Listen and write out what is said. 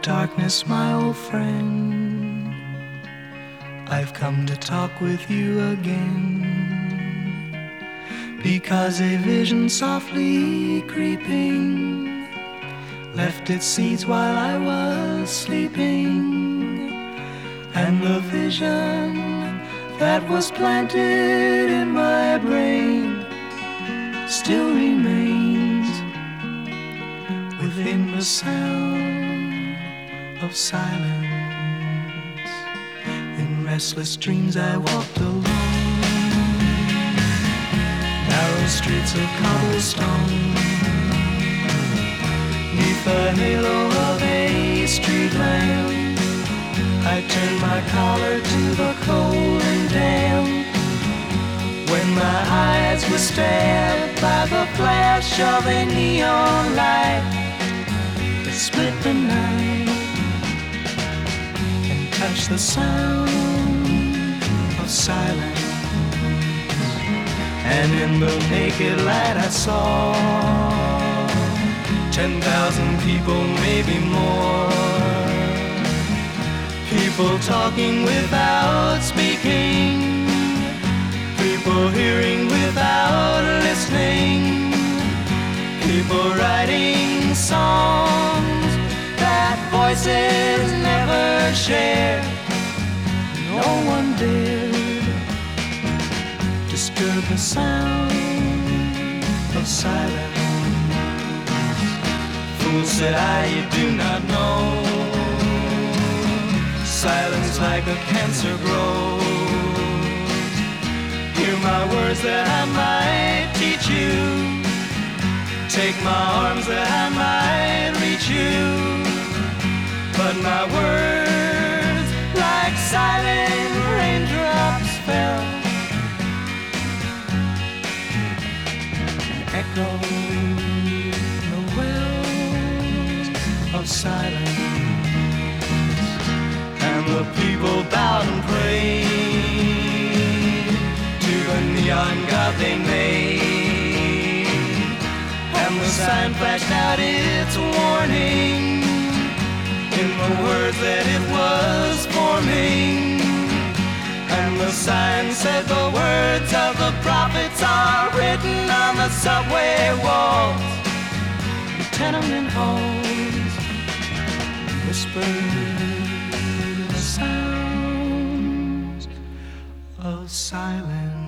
darkness, my old friend, I've come to talk with you again, because a vision softly creeping left its seeds while I was sleeping, and the vision that was planted in my brain still remains within the sound of silence. In restless dreams I walked alone, narrow streets of cobblestone, neath the halo of a street lamp. I turned my collar to the cold and damp, when my eyes were stabbed by the flash of a neon light that split the night and touched the sound of silence. And in the naked light I saw 10,000 people, maybe more, people talking without speaking, people hearing without listening, people writing songs that voices never shared. No one dared disturb the sound of silence. Fool, said I, you do not know, silence like a cancer grows. Hear my words that I might teach you, take my arms that I might reach you, but my words like silent raindrops fell and echoed the wells of silence. And the people bowed and prayed to the neon god they made, and the sign flashed out its warning in the words that it was forming. And the sign said the words of the prophets are written on the subway walls, the tenement halls, whispered sounds of silence.